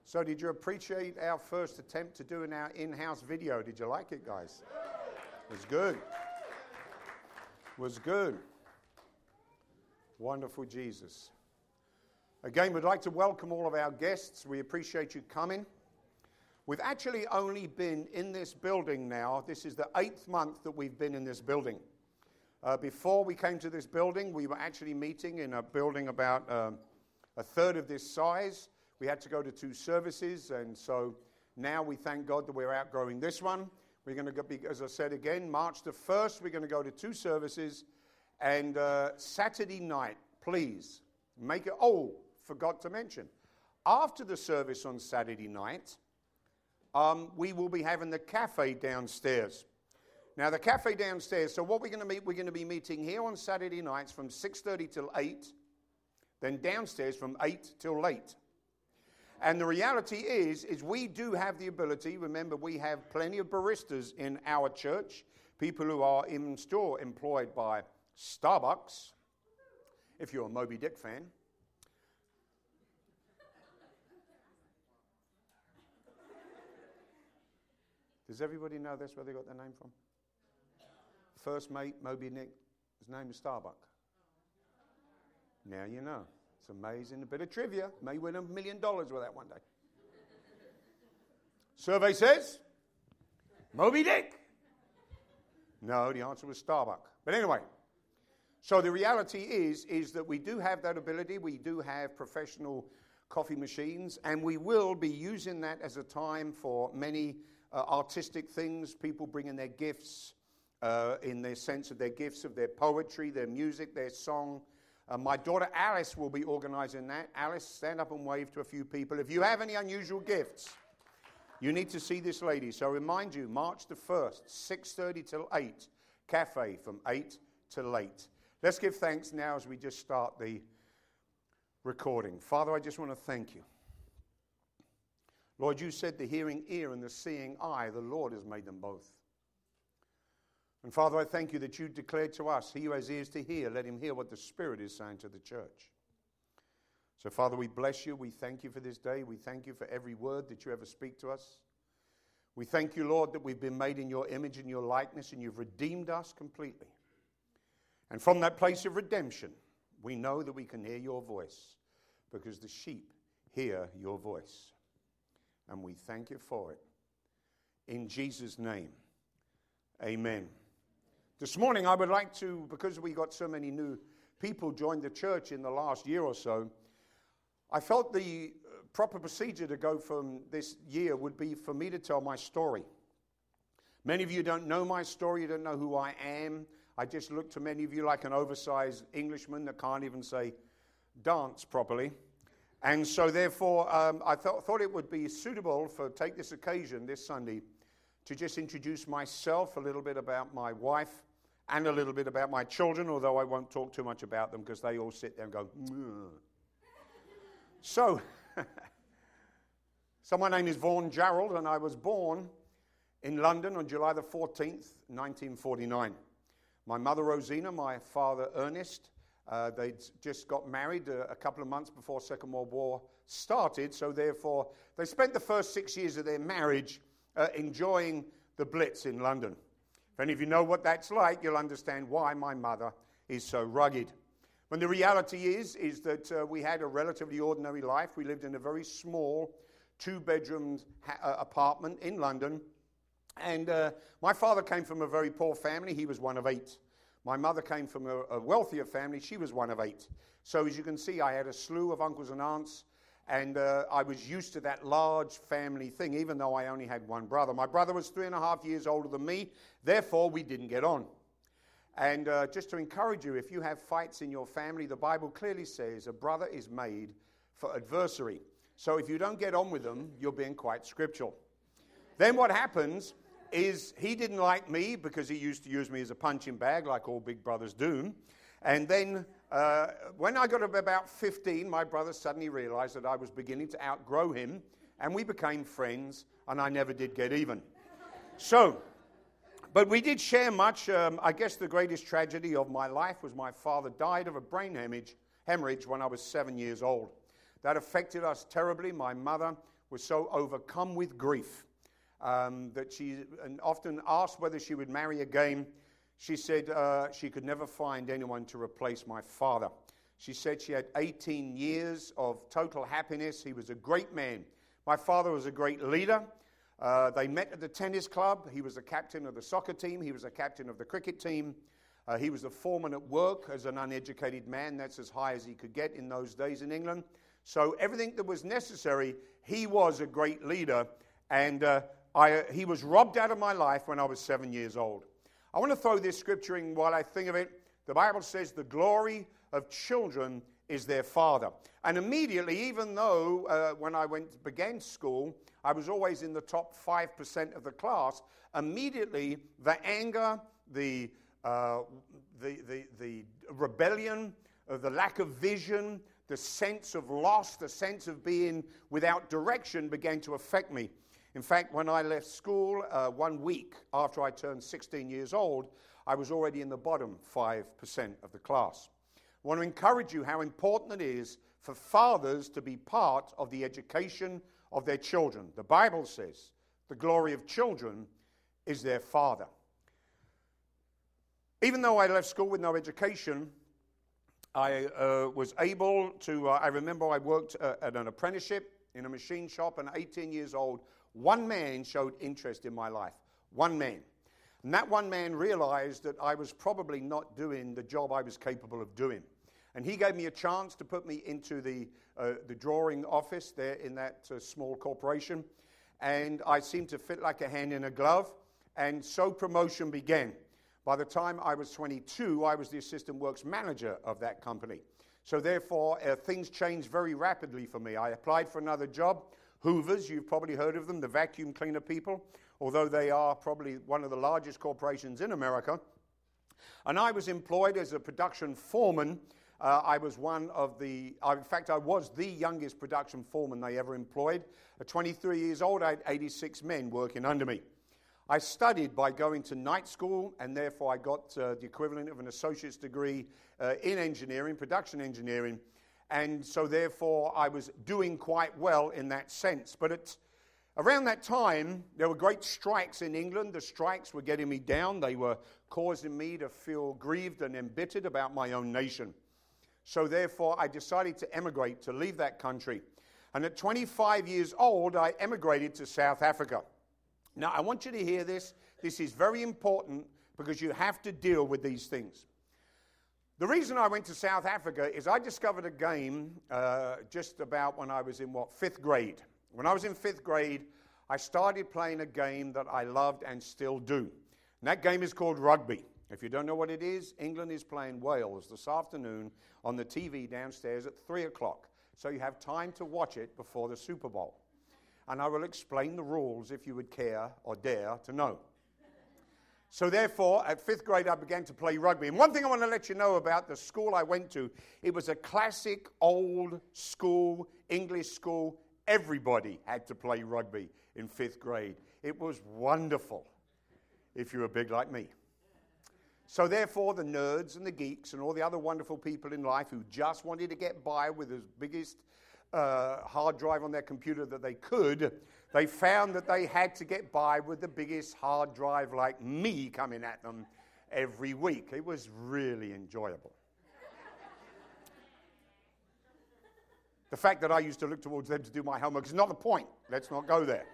So did you appreciate our first attempt to do our in-house video? Did you like it, guys? It was good. It was good. Wonderful Jesus. Again, we'd like to welcome all of our guests. We appreciate you coming. We've actually only been in this building now. This is the 8th month that we've been in this building. Before we came to this building, we were actually meeting in a building about a third of this size. We had to go to 2 services, and so now we thank God that we're outgrowing this one. We're going to be, as I said again, March the 1st, we're going to go to 2 services, and Saturday night, please, make it, forgot to mention, after the service on Saturday night, we will be having the cafe downstairs. Now, the cafe downstairs, so what we're going to be meeting here on Saturday nights from 6:30 till 8, then downstairs from 8 till late. And the reality is we do have the ability, remember, we have plenty of baristas in our church, people who are in store employed by Starbucks, if you're a Moby Dick fan. Does everybody know that's where they got their name from? First mate, Moby Dick, his name is Starbuck. Now you know. It's amazing. A bit of trivia. May win $1 million with that one day. Survey says, Moby Dick. No, the answer was Starbuck. But anyway, so the reality is that we do have that ability. We do have professional coffee machines, and we will be using that as a time for many artistic things, people bringing their gifts in their sense of their gifts, of their poetry, their music, their song. My daughter Alice will be organizing that. Alice, stand up and wave to a few people. If you have any unusual gifts, you need to see this lady. So remind you, March the 1st, 6:30 till 8, cafe from 8 till 8. Let's give thanks now as we just start the recording. Father, I just want to thank you. Lord, you said the hearing ear and the seeing eye, the Lord has made them both. And Father, I thank you that you declared to us, he who has ears to hear, let him hear what the Spirit is saying to the church. So Father, we bless you. We thank you for this day. We thank you for every word that you ever speak to us. We thank you, Lord, that we've been made in your image and your likeness, and you've redeemed us completely. And from that place of redemption, we know that we can hear your voice because the sheep hear your voice. And we thank you for it. In Jesus' name, amen. This morning I would like to, because we got so many new people joined the church in the last year or so, I felt the proper procedure to go from this year would be for me to tell my story. Many of you don't know my story, you don't know who I am. I just look to many of you like an oversized Englishman that can't even say dance properly. And so therefore, I thought it would be suitable for take this occasion this Sunday to just introduce myself, a little bit about my wife, and a little bit about my children, although I won't talk too much about them because they all sit there and go, Mwah. So my name is Vaughan Gerald, and I was born in London on July the 14th, 1949. My mother, Rosina, my father, Ernest, they'd just got married a couple of months before Second World War started, so therefore they spent the first 6 years of their marriage enjoying the Blitz in London. If any of you know what that's like, you'll understand why my mother is so rugged. When the reality is that we had a relatively ordinary life. We lived in a very small 2-bedroom apartment in London, and my father came from a very poor family. He was one of 8. My mother came from a wealthier family. She was one of 8. So as you can see, I had a slew of uncles and aunts, and I was used to that large family thing, even though I only had one brother. My brother was 3.5 years older than me. Therefore, we didn't get on. And just to encourage you, if you have fights in your family, the Bible clearly says a brother is made for adversary. So if you don't get on with them, you're being quite scriptural. Then what happens is he didn't like me because he used to use me as a punching bag like all big brothers do. And then when I got about 15, my brother suddenly realized that I was beginning to outgrow him, and we became friends, and I never did get even. So, but we did share much. I guess the greatest tragedy of my life was my father died of a brain hemorrhage when I was 7 years old. That affected us terribly. My mother was so overcome with grief that she often asked whether she would marry again. She said she could never find anyone to replace my father. She said she had 18 years of total happiness. He was a great man. My father was a great leader. They met at the tennis club. He was the captain of the soccer team. He was the captain of the cricket team. He was a foreman at work as an uneducated man. That's as high as he could get in those days in England. So everything that was necessary, he was a great leader. And he was robbed out of my life when I was 7 years old. I want to throw this scripture in while I think of it. The Bible says the glory of children is their father. And immediately, even though when I began school, I was always in the top 5% of the class, immediately the anger, the rebellion, the lack of vision, the sense of loss, the sense of being without direction began to affect me. In fact, when I left school 1 week after I turned 16 years old, I was already in the bottom 5% of the class. I want to encourage you how important it is for fathers to be part of the education of their children. The Bible says the glory of children is their father. Even though I left school with no education, I was able to, I remember I worked at an apprenticeship in a machine shop, and 18 years old, one man showed interest in my life. One man. And that one man realized that I was probably not doing the job I was capable of doing. And he gave me a chance to put me into the drawing office there in that small corporation. And I seemed to fit like a hand in a glove. And so promotion began. By the time I was 22, I was the assistant works manager of that company. So therefore, things changed very rapidly for me. I applied for another job. Hoovers, you've probably heard of them, the vacuum cleaner people, although they are probably one of the largest corporations in America. And I was employed as a production foreman. I was I was the youngest production foreman they ever employed. At 23 years old, I had 86 men working under me. I studied by going to night school, and therefore I got the equivalent of an associate's degree in engineering, production engineering. And so therefore I was doing quite well in that sense. But around that time, there were great strikes in England. The strikes were getting me down. They were causing me to feel grieved and embittered about my own nation. So therefore, I decided to emigrate, to leave that country. And at 25 years old, I emigrated to South Africa. Now, I want you to hear this. This is very important because you have to deal with these things. The reason I went to South Africa is I discovered a game just about when I was in, 5th grade. When I was in 5th grade, I started playing a game that I loved and still do. And that game is called rugby. If you don't know what it is, England is playing Wales this afternoon on the TV downstairs at 3 o'clock. So you have time to watch it before the Super Bowl. And I will explain the rules if you would care or dare to know. So therefore, at 5th grade, I began to play rugby. And one thing I want to let you know about the school I went to, it was a classic old school, English school. Everybody had to play rugby in 5th grade. It was wonderful if you were big like me. So therefore, the nerds and the geeks and all the other wonderful people in life who just wanted to get by with the biggest hard drive on their computer that they could, they found that they had to get by with the biggest hard drive like me coming at them every week. It was really enjoyable. The fact that I used to look towards them to do my homework is not the point. Let's not go there.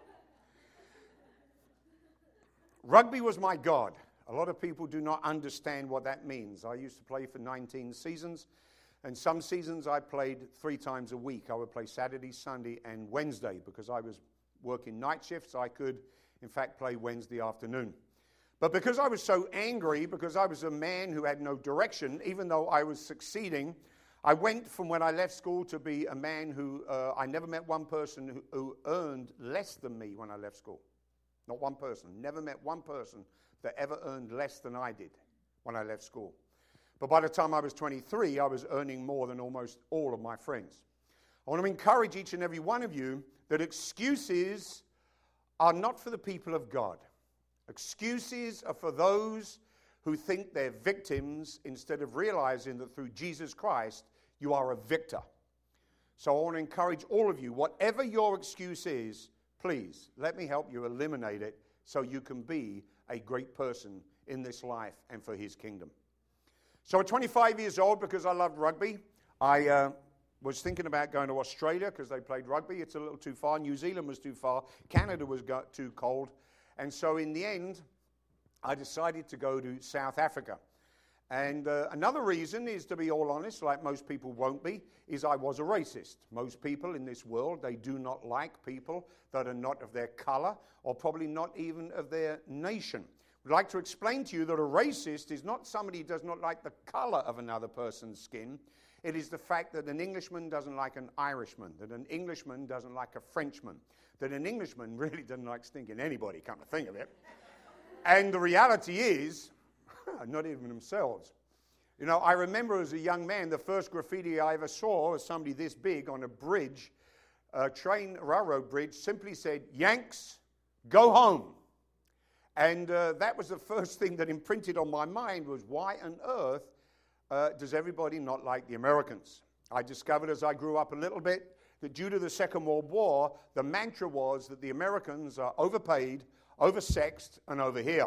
Rugby was my God. A lot of people do not understand what that means. I used to play for 19 seasons, and some seasons I played 3 times a week. I would play Saturday, Sunday, and Wednesday. Because I was working night shifts, I could, in fact, play Wednesday afternoon. But because I was so angry, because I was a man who had no direction, even though I was succeeding, I went from when I left school to be a man who, I never met one person who earned less than me when I left school. Not one person. Never met one person that ever earned less than I did when I left school. But by the time I was 23, I was earning more than almost all of my friends. I want to encourage each and every one of you that excuses are not for the people of God. Excuses are for those who think they're victims instead of realizing that through Jesus Christ, you are a victor. So I want to encourage all of you, whatever your excuse is, please let me help you eliminate it so you can be a great person in this life and for his kingdom. So at 25 years old, because I loved rugby, I was thinking about going to Australia because they played rugby. It's a little too far. New Zealand was too far. Canada was too cold. And so in the end, I decided to go to South Africa. And another reason is, to be all honest, like most people won't be, is I was a racist. Most people in this world, they do not like people that are not of their color or probably not even of their nation. I'd like to explain to you that a racist is not somebody who does not like the color of another person's skin. It is the fact that an Englishman doesn't like an Irishman, that an Englishman doesn't like a Frenchman, that an Englishman really doesn't like stinking anybody, come to think of it. And the reality is, not even themselves. You know, I remember as a young man, the first graffiti I ever saw was somebody this big on a bridge, a railroad bridge, simply said, "Yanks, go home." And that was the first thing that imprinted on my mind was, why on earth does everybody not like the Americans? I discovered as I grew up a little bit that due to the Second World War, the mantra was that the Americans are overpaid, oversexed, and over here.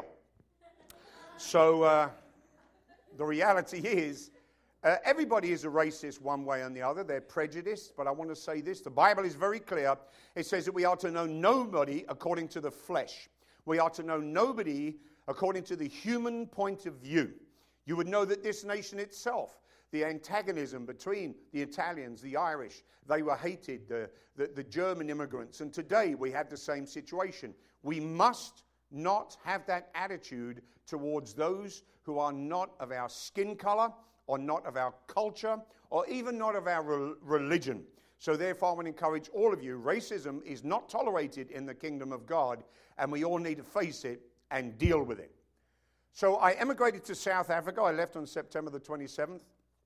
So the reality is, everybody is a racist one way or the other. They're prejudiced, but I want to say this. The Bible is very clear. It says that we are to know nobody according to the flesh. We are to know nobody according to the human point of view. You would know that this nation itself, the antagonism between the Italians, the Irish, they were hated, the German immigrants, and today we have the same situation. We must not have that attitude towards those who are not of our skin color or not of our culture or even not of our religion. So therefore, I want to encourage all of you, racism is not tolerated in the kingdom of God, and we all need to face it and deal with it. So I emigrated to South Africa. I left on September the 27th,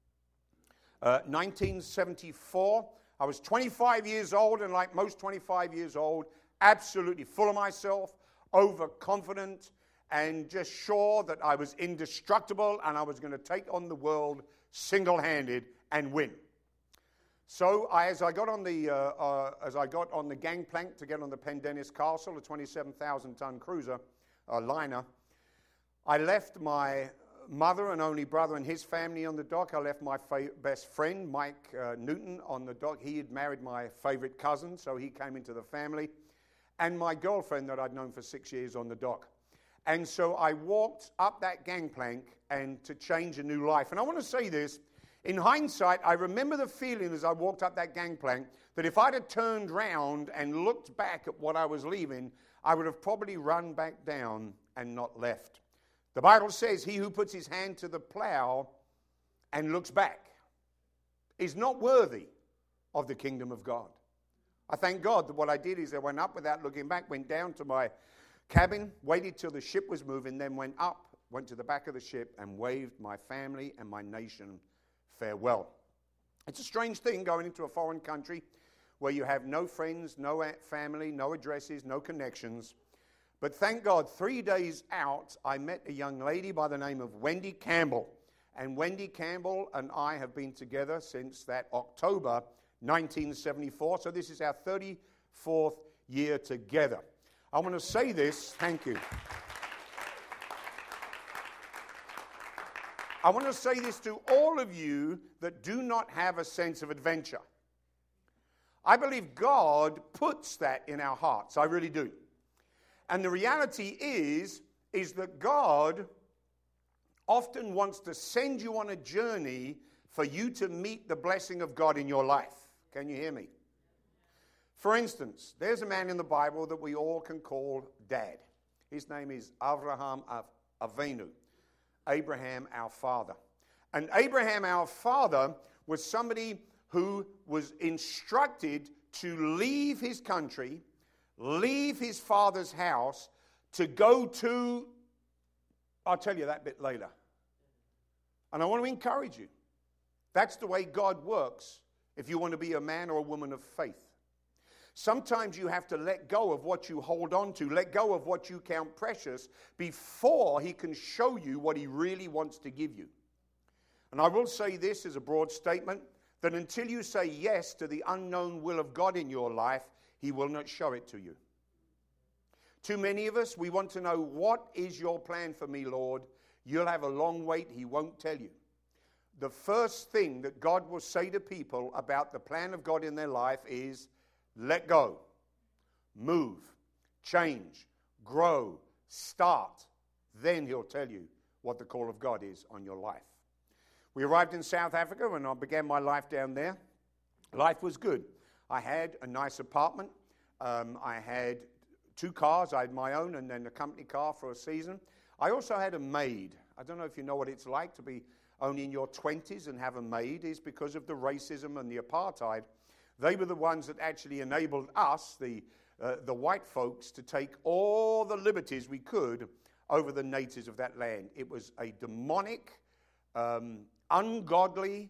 1974. I was 25 years old, and like most 25 years old, absolutely full of myself, overconfident, and just sure that I was indestructible and I was going to take on the world single-handed and win. So as I got on the gangplank to get on the Pendennis Castle, a 27,000-ton cruiser, liner, I left my mother and only brother and his family on the dock. I left my best friend, Mike Newton, on the dock. He had married my favorite cousin, so he came into the family. And my girlfriend that I'd known for 6 years on the dock. And so I walked up that gangplank and to change a new life. And I want to say this. In hindsight, I remember the feeling as I walked up that gangplank that if I'd have turned round and looked back at what I was leaving, I would have probably run back down and not left. The Bible says, he who puts his hand to the plow and looks back is not worthy of the kingdom of God. I thank God that what I did is I went up without looking back, went down to my cabin, waited till the ship was moving, then went up, went to the back of the ship and waved my family and my nation farewell. It's a strange thing going into a foreign country where you have no friends, no family, no addresses, no connections. But thank God, 3 days out, I met a young lady by the name of Wendy Campbell. And Wendy Campbell and I have been together since that October 1974. So this is our 34th year together. I want to say this. Thank you. I want to say this to all of you that do not have a sense of adventure. I believe God puts that in our hearts. I really do. And the reality is that God often wants to send you on a journey for you to meet the blessing of God in your life. Can you hear me? For instance, there's a man in the Bible that we all can call Dad. His name is Avraham Avinu, Abraham our father. And Abraham our father was somebody who was instructed to leave his country, leave his father's house, to go to, I'll tell you that bit later. And I want to encourage you. That's the way God works if you want to be a man or a woman of faith. Sometimes you have to let go of what you hold on to, let go of what you count precious before he can show you what he really wants to give you. And I will say this as a broad statement, that until you say yes to the unknown will of God in your life, He will not show it to you. Too many of us, we want to know, what is your plan for me, Lord? You'll have a long wait. He won't tell you. The first thing that God will say to people about the plan of God in their life is, let go, move, change, grow, start. Then He'll tell you what the call of God is on your life. We arrived in South Africa and I began my life down there. Life was good. I had a nice apartment. I had 2 cars. I had my own and then a company car for a season. I also had a maid. I don't know if you know what it's like to be only in your 20s and have a maid. Is because of the racism and the apartheid. They were the ones that actually enabled us, the white folks, to take all the liberties we could over the natives of that land. It was a demonic, ungodly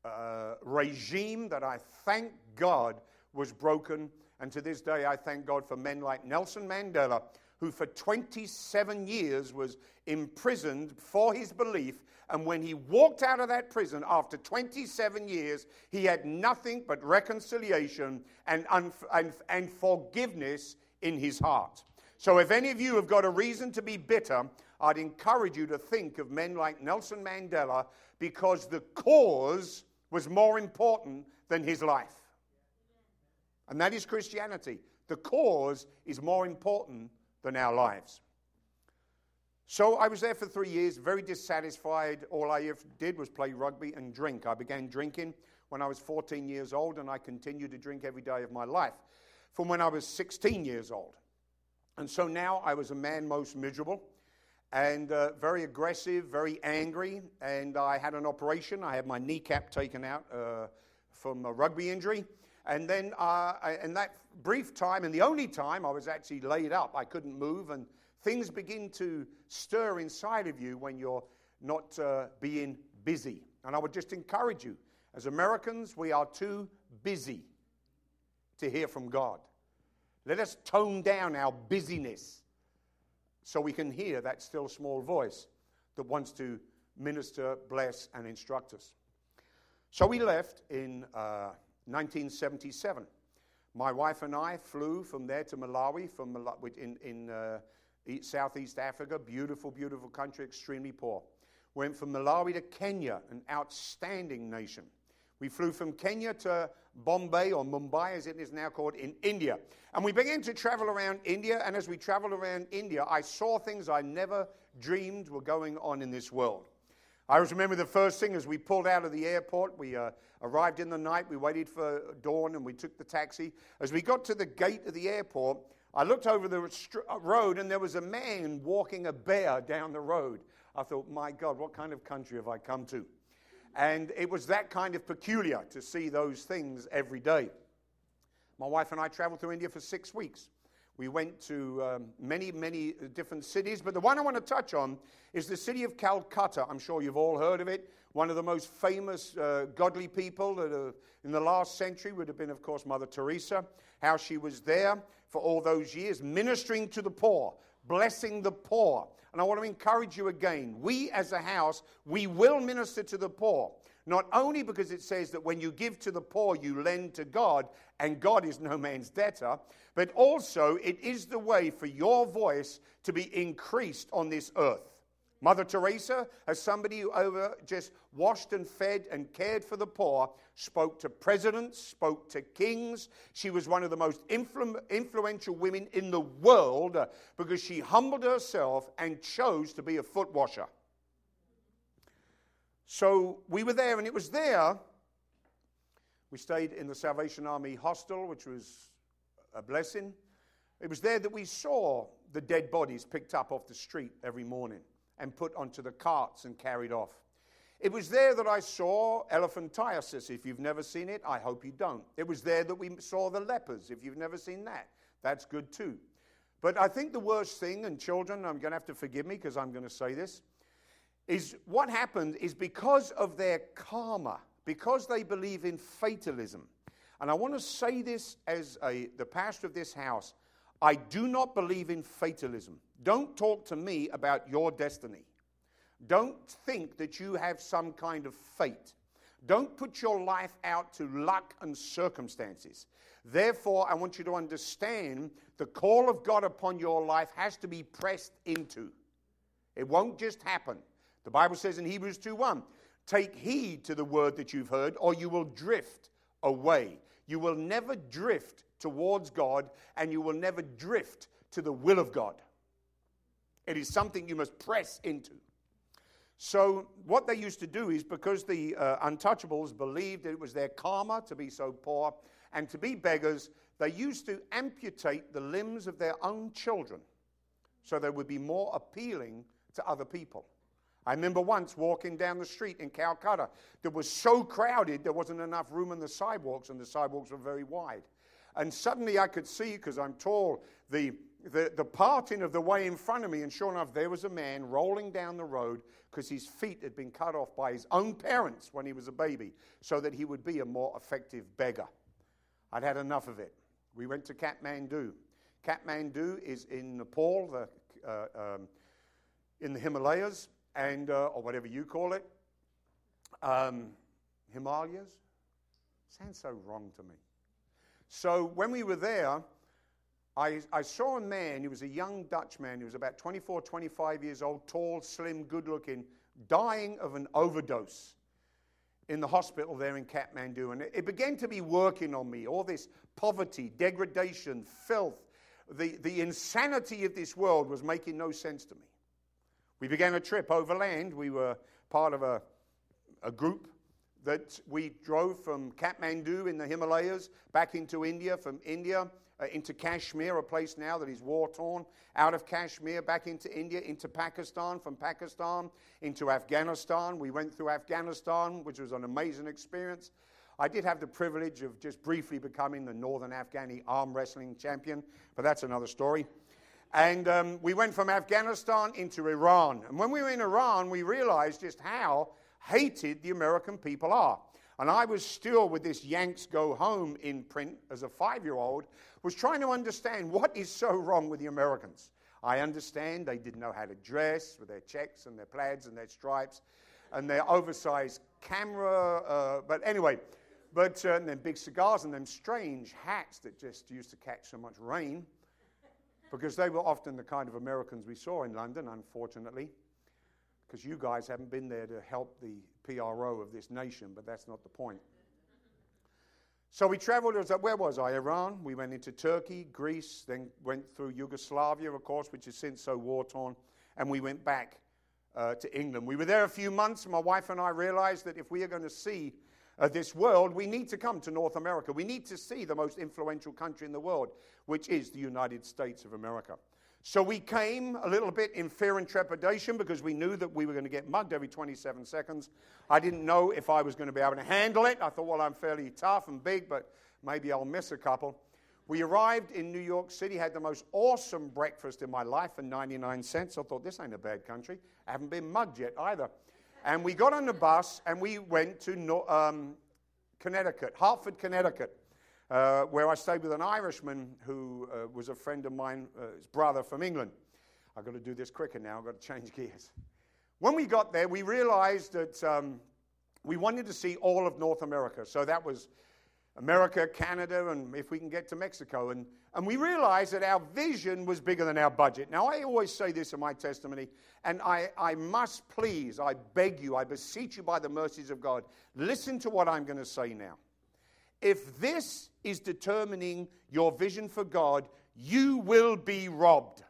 regime that I thank God was broken. And to this day, I thank God for men like Nelson Mandela, who for 27 years was imprisoned for his belief. And when he walked out of that prison after 27 years, he had nothing but reconciliation and forgiveness in his heart. So if any of you have got a reason to be bitter, I'd encourage you to think of men like Nelson Mandela, because the cause was more important than his life. And that is Christianity. The cause is more important than our lives. So I was there for 3 years, very dissatisfied. All I ever did was play rugby and drink. I began drinking when I was 14 years old, and I continued to drink every day of my life from when I was 16 years old. And so now I was a man most miserable and very aggressive, very angry, and I had an operation. I had my kneecap taken out from a rugby injury. And then in that brief time, and the only time I was actually laid up, I couldn't move, and things begin to stir inside of you when you're not being busy. And I would just encourage you, as Americans, we are too busy to hear from God. Let us tone down our busyness so we can hear that still small voice that wants to minister, bless, and instruct us. So we left in 1977. My wife and I flew from there to Malawi, in Southeast Africa. Beautiful, beautiful country, extremely poor. Went from Malawi to Kenya, an outstanding nation. We flew from Kenya to Bombay, or Mumbai as it is now called, in India. And we began to travel around India, and as we traveled around India, I saw things I never dreamed were going on in this world. I always remember the first thing as we pulled out of the airport. We arrived in the night. We waited for dawn, and we took the taxi. As we got to the gate of the airport, I looked over the road, and there was a man walking a bear down the road. I thought, my God, what kind of country have I come to? And it was that kind of peculiar to see those things every day. My wife and I traveled through India for 6 weeks. We went to many, many different cities, but the one I want to touch on is the city of Calcutta. I'm sure you've all heard of it. One of the most famous godly people that in the last century would have been, of course, Mother Teresa. How she was there for all those years, ministering to the poor, blessing the poor. And I want to encourage you again, we as a house, we will minister to the poor. Not only because it says that when you give to the poor, you lend to God, and God is no man's debtor, but also it is the way for your voice to be increased on this earth. Mother Teresa, as somebody who just washed and fed and cared for the poor, spoke to presidents, spoke to kings. She was one of the most influential women in the world because she humbled herself and chose to be a foot washer. So we were there, and it was there. We stayed in the Salvation Army hostel, which was a blessing. It was there that we saw the dead bodies picked up off the street every morning and put onto the carts and carried off. It was there that I saw elephantiasis. If you've never seen it, I hope you don't. It was there that we saw the lepers. If you've never seen that, that's good too. But I think the worst thing, and children, I'm going to have to forgive me because I'm going to say this, is what happened is because of their karma, because they believe in fatalism. And I want to say this as the pastor of this house, I do not believe in fatalism. Don't talk to me about your destiny. Don't think that you have some kind of fate. Don't put your life out to luck and circumstances. Therefore, I want you to understand the call of God upon your life has to be pressed into. It won't just happen. The Bible says in Hebrews 2:1, take heed to the word that you've heard, or you will drift away. You will never drift towards God, and you will never drift to the will of God. It is something you must press into. So what they used to do is, because the untouchables believed that it was their karma to be so poor and to be beggars, they used to amputate the limbs of their own children so they would be more appealing to other people. I remember once walking down the street in Calcutta that was so crowded there wasn't enough room on the sidewalks, and the sidewalks were very wide. And suddenly I could see, because I'm tall, the parting of the way in front of me, and sure enough, there was a man rolling down the road because his feet had been cut off by his own parents when he was a baby so that he would be a more effective beggar. I'd had enough of it. We went to Kathmandu. Kathmandu is in Nepal, in the Himalayas, and or whatever you call it. Himalayas? Sounds so wrong to me. So when we were there, I saw a man. He was a young Dutch man. He was about 24, 25 years old, tall, slim, good-looking, dying of an overdose in the hospital there in Kathmandu. And it began to be working on me, all this poverty, degradation, filth. The insanity of this world was making no sense to me. We began a trip overland. We were part of a group that we drove from Kathmandu in the Himalayas back into India, from India into Kashmir, a place now that is war-torn, out of Kashmir, back into India, into Pakistan, from Pakistan into Afghanistan. We went through Afghanistan, which was an amazing experience. I did have the privilege of just briefly becoming the Northern Afghani arm wrestling champion, but that's another story. And we went from Afghanistan into Iran. And when we were in Iran, we realized just how hated the American people are. And I was still with this Yanks Go Home in print as a 5-year-old, was trying to understand what is so wrong with the Americans. I understand they didn't know how to dress with their checks and their plaids and their stripes and their oversized camera. But anyway, and then big cigars and them strange hats that just used to catch so much rain, because they were often the kind of Americans we saw in London, unfortunately, because you guys haven't been there to help the PRO of this nation, but that's not the point. So we traveled, where was I? Iran. We went into Turkey, Greece, then went through Yugoslavia, of course, which is since so war-torn, and we went back to England. We were there a few months, and my wife and I realized that if we are going to see this world, we need to come to North America. We need to see the most influential country in the world, which is the United States of America. So we came a little bit in fear and trepidation because we knew that we were going to get mugged every 27 seconds. I didn't know if I was going to be able to handle it. I thought, well, I'm fairly tough and big, but maybe I'll miss a couple. We arrived in New York City, had the most awesome breakfast in my life for 99 cents. I thought, this ain't a bad country. I haven't been mugged yet either. And we got on the bus and we went to Connecticut, Hartford, Connecticut. Where I stayed with an Irishman who was a friend of mine, his brother from England. I've got to do this quicker now. I've got to change gears. When we got there, we realized that we wanted to see all of North America. So that was America, Canada, and if we can get to Mexico. And we realized that our vision was bigger than our budget. Now, I always say this in my testimony, and I must please, I beg you, I beseech you by the mercies of God, listen to what I'm going to say now. If this is determining your vision for God, you will be robbed.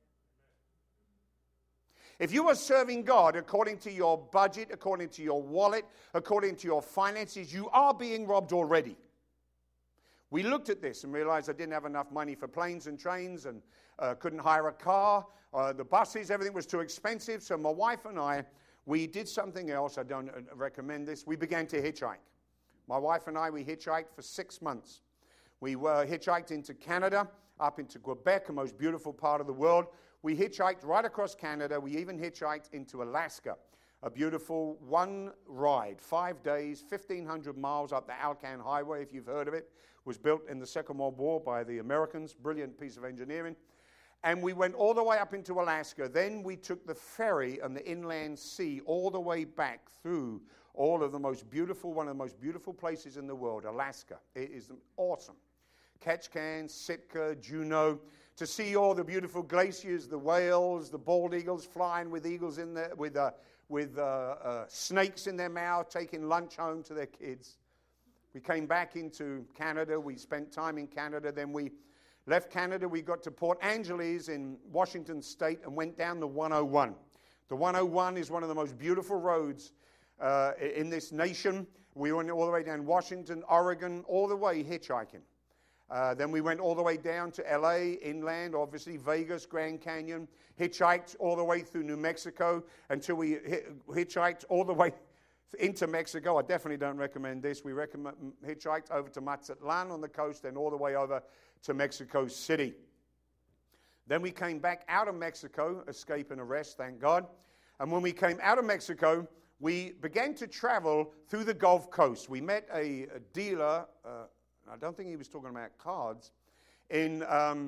If you are serving God according to your budget, according to your wallet, according to your finances, you are being robbed already. We looked at this and realized I didn't have enough money for planes and trains and couldn't hire a car. The buses, everything was too expensive. So my wife and I, we did something else. I don't recommend this. We began to hitchhike. My wife and I, we hitchhiked for 6 months. We were hitchhiked into Canada, up into Quebec, the most beautiful part of the world. We hitchhiked right across Canada. We even hitchhiked into Alaska, a beautiful one ride, 5 days, 1,500 miles up the Alcan Highway, if you've heard of it. It was built in the Second World War by the Americans, brilliant piece of engineering. And we went all the way up into Alaska. Then we took the ferry and the inland sea all the way back through all of the most beautiful, one of the most beautiful places in the world, Alaska. It is awesome. Ketchikan, Sitka, Juneau, to see all the beautiful glaciers, the whales, the bald eagles flying with eagles in there, with snakes in their mouth, taking lunch home to their kids. We came back into Canada. We spent time in Canada. Then we left Canada. We got to Port Angeles in Washington State and went down the 101. The 101 is one of the most beautiful roads in this nation. We went all the way down Washington, Oregon, all the way hitchhiking. Then we went all the way down to LA, inland, obviously, Vegas, Grand Canyon, hitchhiked all the way through New Mexico until we hitchhiked all the way into Mexico. I definitely don't recommend this. We hitchhiked over to Mazatlan on the coast and all the way over to Mexico City. Then we came back out of Mexico, escape and arrest, thank God. And when we came out of Mexico, we began to travel through the Gulf Coast. We met a dealer, I don't think he was talking about cards, in,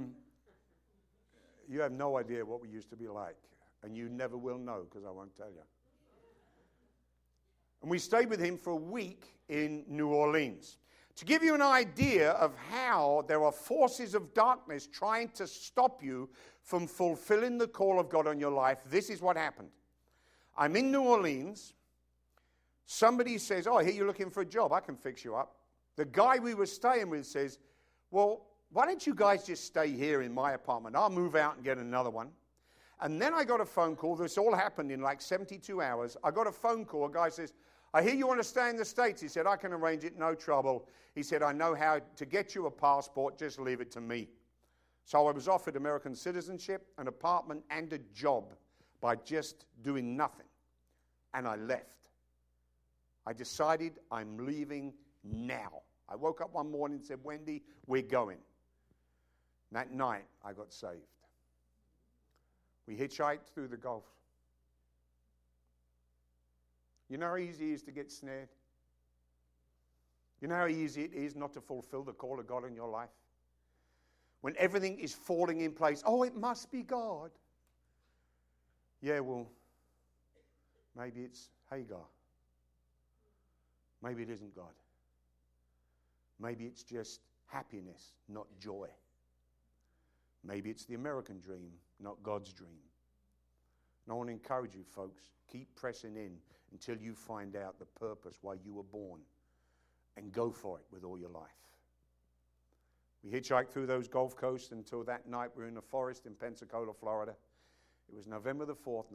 you have no idea what we used to be like. And you never will know because I won't tell you. And we stayed with him for a week in New Orleans. To give you an idea of how there are forces of darkness trying to stop you from fulfilling the call of God on your life, this is what happened. I'm in New Orleans. Somebody says, oh, I hear you're looking for a job. I can fix you up. The guy we were staying with says, well, why don't you guys just stay here in my apartment? I'll move out and get another one. And then I got a phone call. This all happened in like 72 hours. I got a phone call. A guy says, I hear you want to stay in the States. He said, I can arrange it, no trouble. He said, I know how to get you a passport. Just leave it to me. So I was offered American citizenship, an apartment, and a job by just doing nothing. And I left. I decided I'm leaving now. I woke up one morning and said, Wendy, we're going. That night, I got saved. We hitchhiked through the Gulf. You know how easy it is to get snared? You know how easy it is not to fulfill the call of God in your life? When everything is falling in place, oh, it must be God. Yeah, well, maybe it's Hagar. Maybe it isn't God. Maybe it's just happiness, not joy. Maybe it's the American dream, not God's dream. And I want to encourage you, folks, keep pressing in until you find out the purpose why you were born, and go for it with all your life. We hitchhiked through those Gulf Coasts until that night we were in a forest in Pensacola, Florida. It was November the 4th,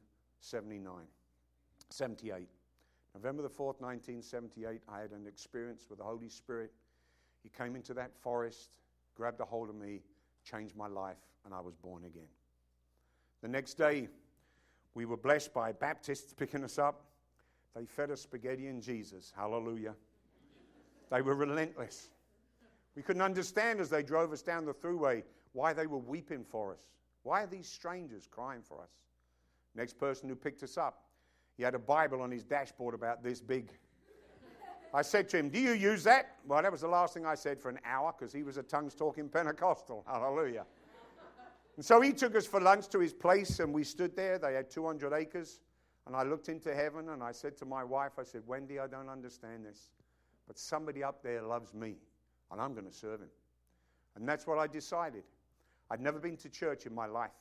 78. November the 4th, 1978, I had an experience with the Holy Spirit. He came into that forest, grabbed a hold of me, changed my life, and I was born again. The next day, we were blessed by Baptists picking us up. They fed us spaghetti and Jesus. Hallelujah. They were relentless. We couldn't understand as they drove us down the thruway why they were weeping for us. Why are these strangers crying for us? Next person who picked us up, he had a Bible on his dashboard about this big. I said to him, do you use that? Well, that was the last thing I said for an hour because he was a tongues-talking Pentecostal. Hallelujah. And so he took us for lunch to his place, and we stood there. They had 200 acres. And I looked into heaven, and I said to my wife, I said, Wendy, I don't understand this, but somebody up there loves me, and I'm going to serve him. And that's what I decided. I'd never been to church in my life.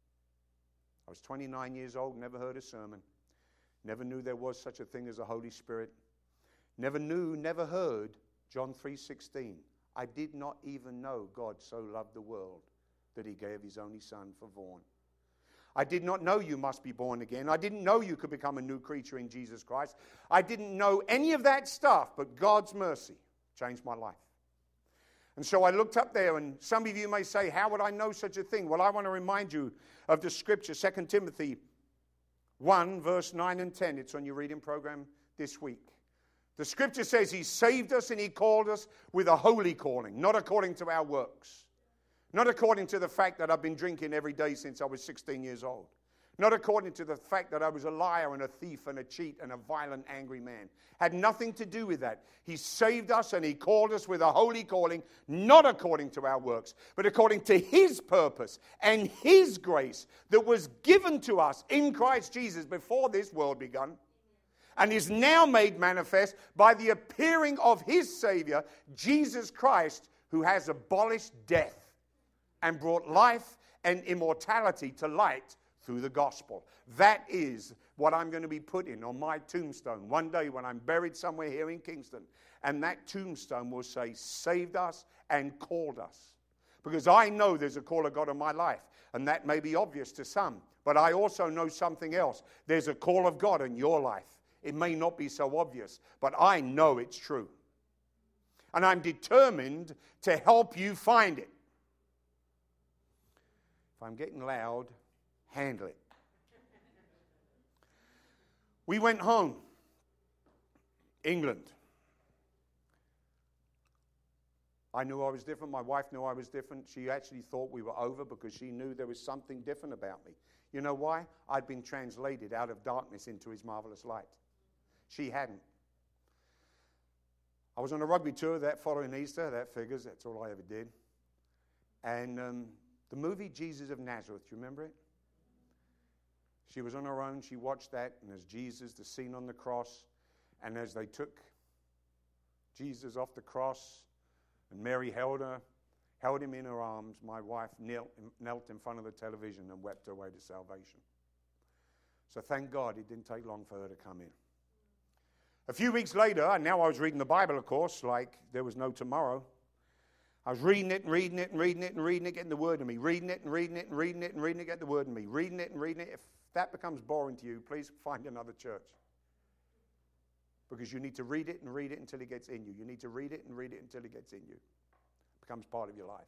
I was 29 years old, never heard a sermon. Never knew there was such a thing as a Holy Spirit. Never heard John 3:16. I did not even know God so loved the world that he gave his only son for Vaughan. I did not know you must be born again. I didn't know you could become a new creature in Jesus Christ. I didn't know any of that stuff, but God's mercy changed my life. And so I looked up there, and some of you may say, how would I know such a thing? Well, I want to remind you of the scripture, 2 Timothy 1, verse 9 and 10. It's on your reading program this week. The scripture says he saved us and he called us with a holy calling, not according to our works. Not according to the fact that I've been drinking every day since I was 16 years old. Not according to the fact that I was a liar and a thief and a cheat and a violent, angry man. Had nothing to do with that. He saved us and he called us with a holy calling, not according to our works, but according to his purpose and his grace that was given to us in Christ Jesus before this world begun. and is now made manifest by the appearing of his Savior, Jesus Christ, who has abolished death and brought life and immortality to light through the gospel. That is what I'm going to be putting on my tombstone one day when I'm buried somewhere here in Kingston. And that tombstone will say, saved us and called us. Because I know there's a call of God on my life. And that may be obvious to some. But I also know something else. There's a call of God in your life. It may not be so obvious, but I know it's true. And I'm determined to help you find it. If I'm getting loud, handle it. We went home, England. I knew I was different. My wife knew I was different. She actually thought we were over because she knew there was something different about me. You know why? I'd been translated out of darkness into his marvelous light. She hadn't. I was on a rugby tour that following Easter. That figures. That's all I ever did. And the movie Jesus of Nazareth, do you remember it? She was on her own. She watched that. And as Jesus, the scene on the cross, and as they took Jesus off the cross, and Mary held him in her arms, my wife knelt in front of the television and wept her way to salvation. So thank God it didn't take long for her to come in. A few weeks later, and now I was reading the Bible, of course, like there was no tomorrow. I was reading it and reading it and reading it and reading it, getting the word in me. Reading it and reading it and reading it and reading it, getting the word in me. Reading it and reading it. If that becomes boring to you, please find another church. Because you need to read it and read it until it gets in you. You need to read it and read it until it gets in you. It becomes part of your life.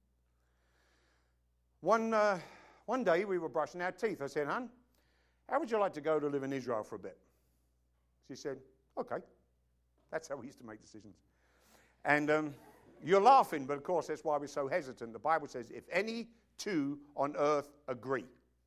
One day we were brushing our teeth. I said, "Hon, how would you like to go to live in Israel for a bit?" She said, "Okay." That's how we used to make decisions. And you're laughing, but of course that's why we're so hesitant. The Bible says, if any two on earth agree.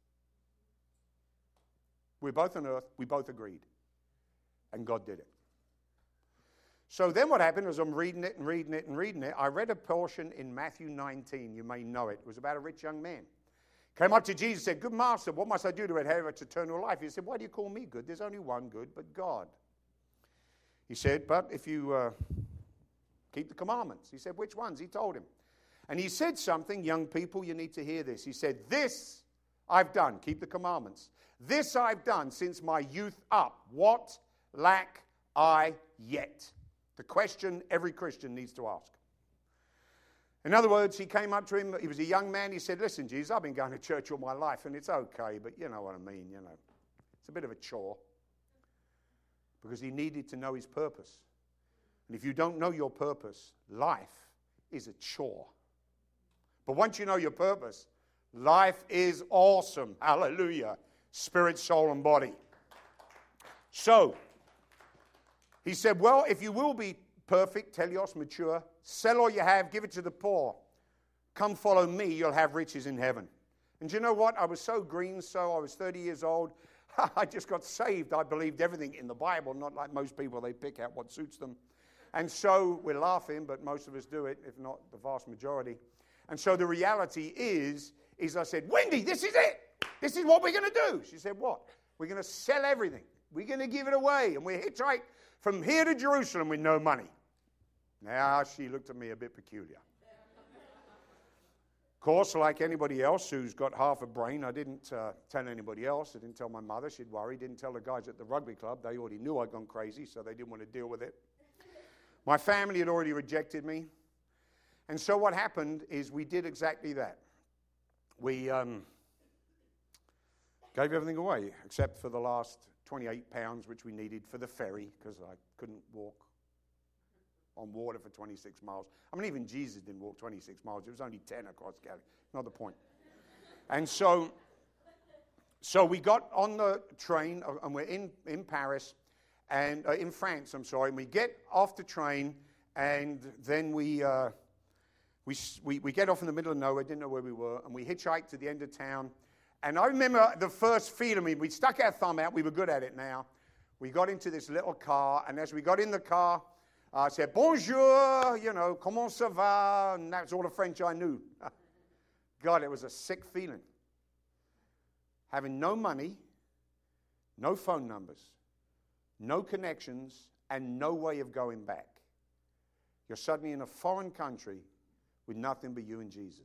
We're both on earth. We both agreed. And God did it. So then what happened was I'm reading it and reading it and reading it. I read a portion in Matthew 19. You may know it. It was about a rich young man. Came up to Jesus and said, "Good master, what must I do to inherit eternal life?" He said, "Why do you call me good? There's only one good, but God." He said, "But if you keep the commandments." He said, "Which ones?" He told him. And he said something, young people, you need to hear this. He said, "This I've done," keep the commandments. "This I've done since my youth up. What lack I yet?" The question every Christian needs to ask. In other words, he came up to him. He was a young man. He said, "Listen, Jesus, I've been going to church all my life, and it's okay, but you know what I mean, It's a bit of a chore." Because he needed to know his purpose. And if you don't know your purpose, life is a chore. But once you know your purpose, life is awesome. Hallelujah. Spirit, soul, and body. So, he said, "Well, if you will be perfect, teleos, mature, sell all you have, give it to the poor. Come follow me, you'll have riches in heaven." And you know what? I was so green, I was 30 years old. I just got saved. I believed everything in the Bible, not like most people, they pick out what suits them. And so we're laughing, but most of us do it, if not the vast majority. And so the reality is I said, "Wendy, this is it. This is what we're going to do." She said, "What?" "We're going to sell everything. We're going to give it away. And we're hitchhiked from here to Jerusalem with no money." Now she looked at me a bit peculiar. Of course, like anybody else who's got half a brain, I didn't tell anybody else. I didn't tell my mother. She'd worry. Didn't tell the guys at the rugby club. They already knew I'd gone crazy, so they didn't want to deal with it. My family had already rejected me. And so what happened is we did exactly that. We gave everything away, except for the last 28 pounds, which we needed for the ferry, because I couldn't walk on water for 26 miles. I mean, even Jesus didn't walk 26 miles. It was only 10 across Galilee. Not the point. And so we got on the train, and we're in Paris, and in France, I'm sorry. And we get off the train, and then we get off in the middle of nowhere, didn't know where we were, and we hitchhiked to the end of town. And I remember the first feeling, we stuck our thumb out. We were good at it now. We got into this little car, and as we got in the car, I said, "Bonjour, comment ça va?" And that's all the French I knew. God, it was a sick feeling. Having no money, no phone numbers, no connections, and no way of going back. You're suddenly in a foreign country with nothing but you and Jesus.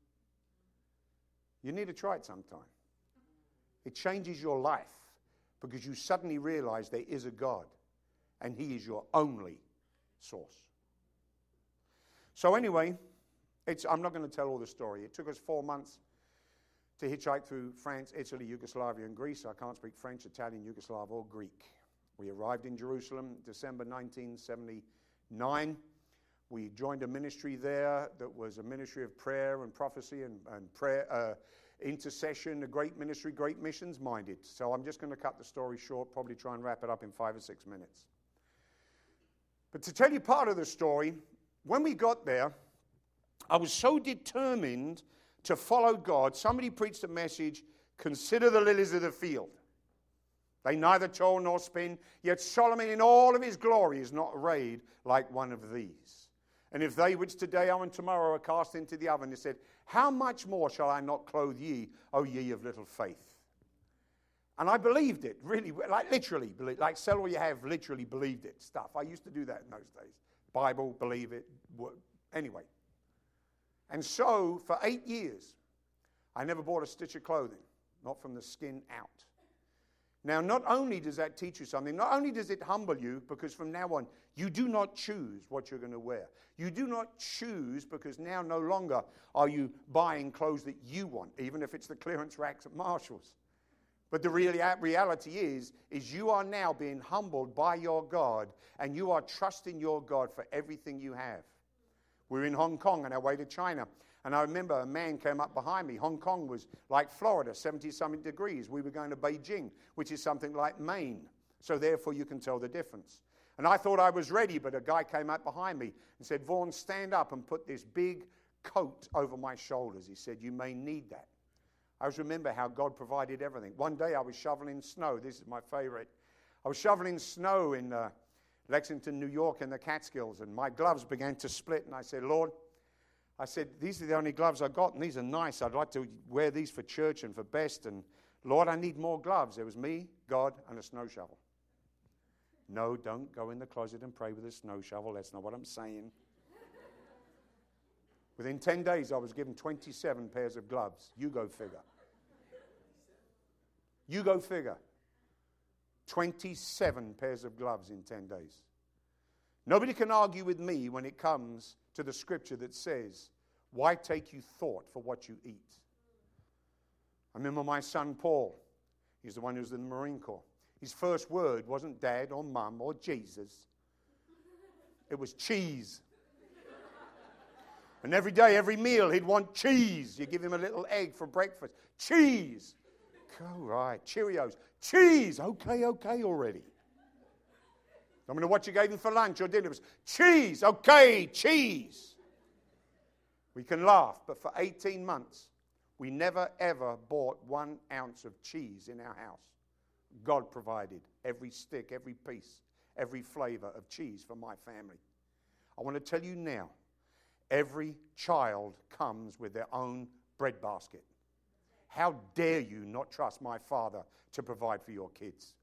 You need to try it sometime. It changes your life because you suddenly realize there is a God and He is your only source. So anyway, I'm not going to tell all the story. It took us 4 months to hitchhike through France, Italy, Yugoslavia, and Greece. I can't speak French, Italian, Yugoslav, or Greek. We arrived in Jerusalem December 1979. We joined a ministry there that was a ministry of prayer and prophecy and prayer, intercession, a great ministry, great missions minded. So I'm just going to cut the story short, probably try and wrap it up in 5 or 6 minutes. But to tell you part of the story, when we got there, I was so determined to follow God. Somebody preached a message, consider the lilies of the field. They neither toil nor spin, yet Solomon in all of his glory is not arrayed like one of these. And if they which today are and tomorrow are cast into the oven, he said, how much more shall I not clothe ye, O ye of little faith? And I believed it, really, like literally, like sell all you have, literally believed it stuff. I used to do that in those days. Bible, believe it, anyway. And so, for 8 years, I never bought a stitch of clothing, not from the skin out. Now, not only does that teach you something, not only does it humble you, because from now on, you do not choose what you're going to wear. You do not choose because now no longer are you buying clothes that you want, even if it's the clearance racks at Marshall's. But the reality is you are now being humbled by your God, and you are trusting your God for everything you have. We're in Hong Kong on our way to China. And I remember a man came up behind me. Hong Kong was like Florida, 70-something degrees. We were going to Beijing, which is something like Maine. So therefore you can tell the difference. And I thought I was ready, but a guy came up behind me and said, Vaughan, stand up and put this big coat over my shoulders. He said, you may need that. I always remember how God provided everything. One day I was shoveling snow. This is my favorite. I was shoveling snow in Lexington, New York, in the Catskills, and my gloves began to split. And I said, Lord, these are the only gloves I've got, and these are nice. I'd like to wear these for church and for best. And Lord, I need more gloves. There was me, God, and a snow shovel. No, don't go in the closet and pray with a snow shovel. That's not what I'm saying. Within 10 days, I was given 27 pairs of gloves. You go figure. You go figure. 27 pairs of gloves in 10 days. Nobody can argue with me when it comes to the scripture that says, why take you thought for what you eat? I remember my son Paul. He's the one who was in the Marine Corps. His first word wasn't dad or mum or Jesus. It was cheese. And every day, every meal, he'd want cheese. You give him a little egg for breakfast. Cheese. All right. Cheerios. Cheese. Okay already. I don't know what you gave him for lunch or dinner. It was cheese. Okay, cheese. We can laugh, but for 18 months, we never, ever bought 1 ounce of cheese in our house. God provided every stick, every piece, every flavor of cheese for my family. I want to tell you now, every child comes with their own bread basket. How dare you not trust my Father to provide for your kids?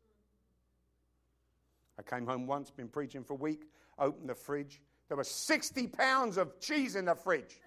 I came home once, been preaching for a week, opened the fridge. There were 60 pounds of cheese in the fridge.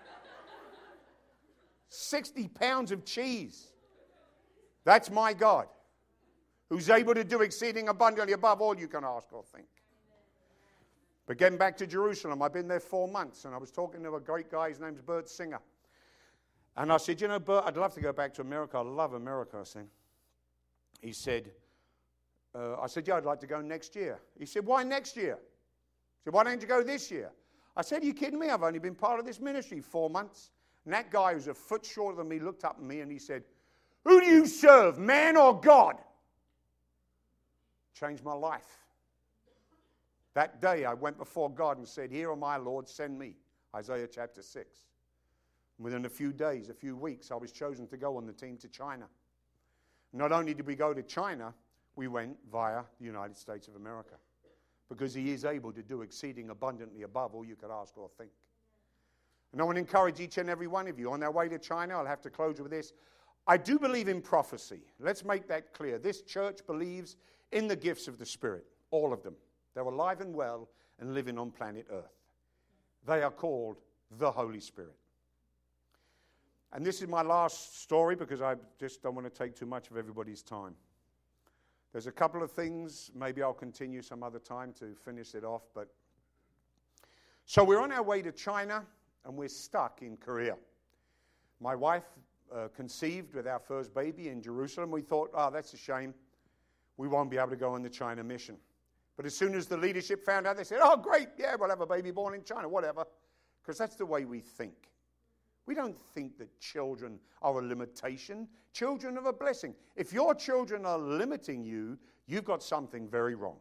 60 pounds of cheese. That's my God, who's able to do exceeding abundantly above all you can ask or think. But getting back to Jerusalem, I've been there 4 months, and I was talking to a great guy. His name's Bert Singer. And I said, Bert, I'd love to go back to America. I love America, I said. He said, I said, yeah, I'd like to go next year. He said, why next year? I said, why don't you go this year? I said, are you kidding me? I've only been part of this ministry 4 months. And that guy who's a foot shorter than me looked up at me and he said, who do you serve, man or God? Changed my life. That day I went before God and said, here, O my Lord, send me. Isaiah chapter 6. Within a few days, a few weeks, I was chosen to go on the team to China. Not only did we go to China, we went via the United States of America. Because He is able to do exceeding abundantly above all you could ask or think. And I want to encourage each and every one of you. On our way to China, I'll have to close with this. I do believe in prophecy. Let's make that clear. This church believes in the gifts of the Spirit, all of them. They're alive and well and living on planet Earth. They are called the Holy Spirit. And this is my last story because I just don't want to take too much of everybody's time. There's a couple of things, maybe I'll continue some other time to finish it off. So we're on our way to China and we're stuck in Korea. My wife conceived with our first baby in Jerusalem. We thought, that's a shame. We won't be able to go on the China mission. But as soon as the leadership found out, they said, oh, great, yeah, we'll have a baby born in China, whatever. Because that's the way we think. We don't think that children are a limitation. Children are a blessing. If your children are limiting you, you've got something very wrong.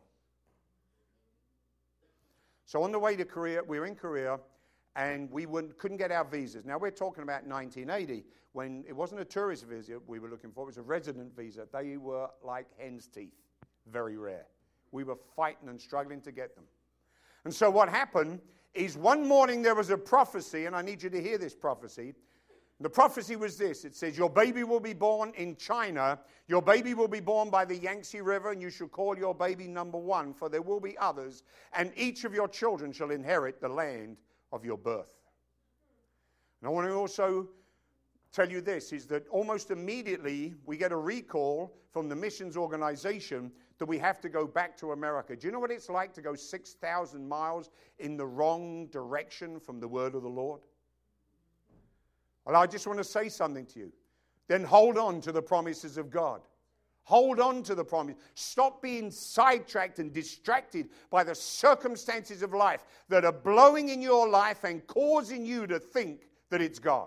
So on the way to Korea, we were in Korea, and we couldn't get our visas. Now, we're talking about 1980, when it wasn't a tourist visa we were looking for. It was a resident visa. They were like hen's teeth, very rare. We were fighting and struggling to get them. And so what happened is one morning there was a prophecy, and I need you to hear this prophecy. The prophecy was this. It says, your baby will be born in China. Your baby will be born by the Yangtze River, and you shall call your baby number 1, for there will be others, and each of your children shall inherit the land of your birth. And I want to also tell you this, is that almost immediately we get a recall from the missions organization that we have to go back to America. Do you know what it's like to go 6,000 miles in the wrong direction from the word of the Lord? Well, I just want to say something to you. Then hold on to the promises of God. Hold on to the promise. Stop being sidetracked and distracted by the circumstances of life that are blowing in your life and causing you to think that it's God.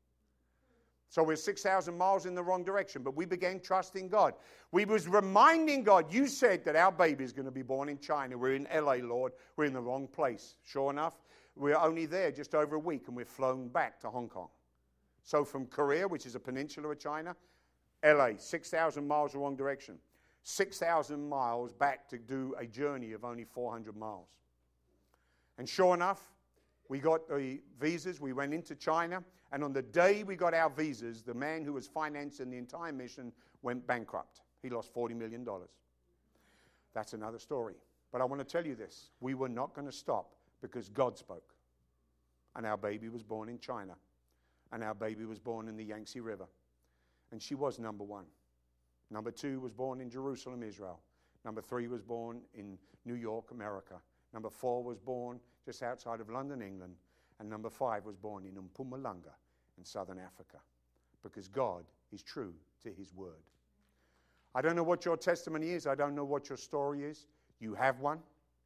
So we're 6,000 miles in the wrong direction, but we began trusting God. We was reminding God, you said that our baby is going to be born in China. We're in LA, Lord. We're in the wrong place. Sure enough, we're only there just over a week, and we're flown back to Hong Kong. So from Korea, which is a peninsula of China, LA, 6,000 miles the wrong direction. 6,000 miles back to do a journey of only 400 miles. And sure enough, we got the visas. We went into China. And on the day we got our visas, the man who was financing the entire mission went bankrupt. He lost $40 million. That's another story. But I want to tell you this. We were not going to stop because God spoke. And our baby was born in China. And our baby was born in the Yangtze River. And she was number 1. Number 2 was born in Jerusalem, Israel. Number 3 was born in New York, America. Number 4 was born just outside of London, England. And number 5 was born in Mpumalanga in southern Africa. Because God is true to his word. I don't know what your testimony is. I don't know what your story is. You have one.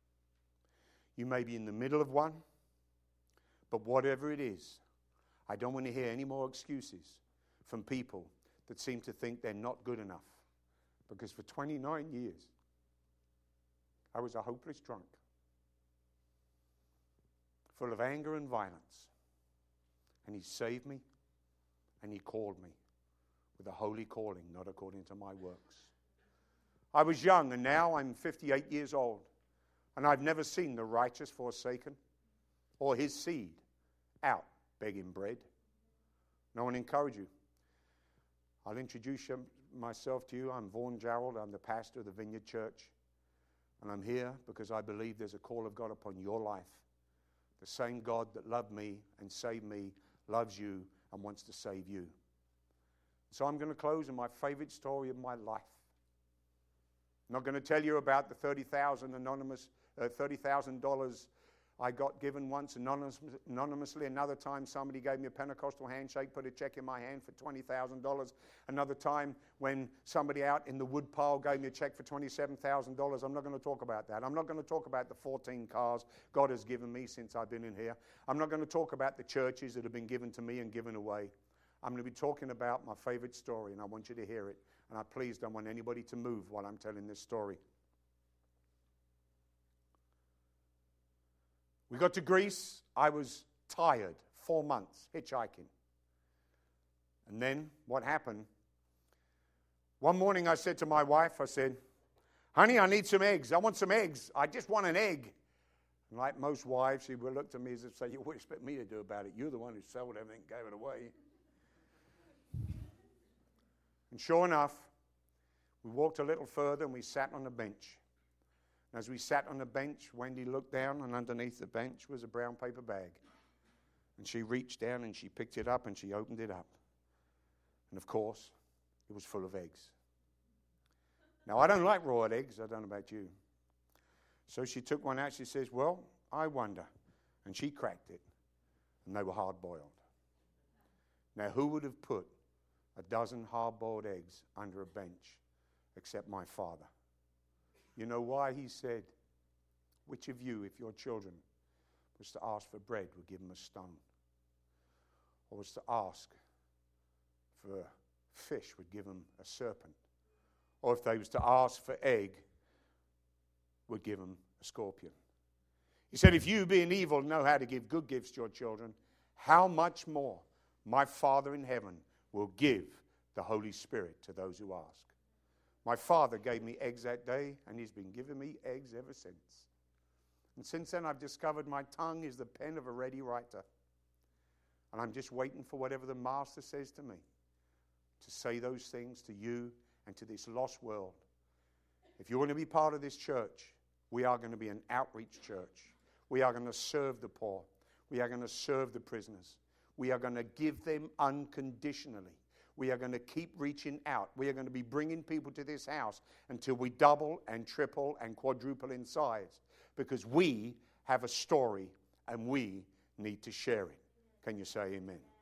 You may be in the middle of one. But whatever it is, I don't want to hear any more excuses from people that seem to think they're not good enough. Because for 29 years, I was a hopeless drunk, full of anger and violence. And he saved me, and he called me with a holy calling, not according to my works. I was young, and now I'm 58 years old, and I've never seen the righteous forsaken or his seed out begging bread. And I want to encourage you. I'll introduce myself to you. I'm Vaughan Gerald. I'm the pastor of the Vineyard Church. And I'm here because I believe there's a call of God upon your life. The same God that loved me and saved me loves you and wants to save you. So I'm going to close in my favorite story of my life. I'm not going to tell you about the $30,000 I got given once anonymously. Another time somebody gave me a Pentecostal handshake, put a check in my hand for $20,000. Another time when somebody out in the woodpile gave me a check for $27,000. I'm not going to talk about that. I'm not going to talk about the 14 cars God has given me since I've been in here. I'm not going to talk about the churches that have been given to me and given away. I'm going to be talking about my favorite story, and I want you to hear it. And I please don't want anybody to move while I'm telling this story. We got to Greece. I was tired, 4 months, hitchhiking. And then what happened? One morning I said to my wife, I said, honey, I need some eggs. I want some eggs. I just want an egg. And like most wives, she would look at me as if say, what do you expect me to do about it? You're the one who sold everything, gave it away. And sure enough, We walked a little further and we sat on a bench. And as we sat on the bench, Wendy looked down, and underneath the bench was a brown paper bag. And she reached down and she picked it up and she opened it up. And of course, it was full of eggs. Now, I don't like raw eggs. I don't know about you. So she took one out. She says, well, I wonder. And she cracked it. And they were hard-boiled. Now, who would have put a dozen hard-boiled eggs under a bench except my father? You know why? He said, which of you, if your children was to ask for bread, would give them a stone? Or was to ask for fish, would give them a serpent? Or if they was to ask for egg, would give them a scorpion? He said, if you, being evil, know how to give good gifts to your children, how much more my Father in heaven will give the Holy Spirit to those who ask. My father gave me eggs that day, and he's been giving me eggs ever since. And since then, I've discovered my tongue is the pen of a ready writer. And I'm just waiting for whatever the Master says to me to say those things to you and to this lost world. If you want to be part of this church, we are going to be an outreach church. We are going to serve the poor. We are going to serve the prisoners. We are going to give them unconditionally. We are going to keep reaching out. We are going to be bringing people to this house until we double and triple and quadruple in size, because we have a story and we need to share it. Can you say amen?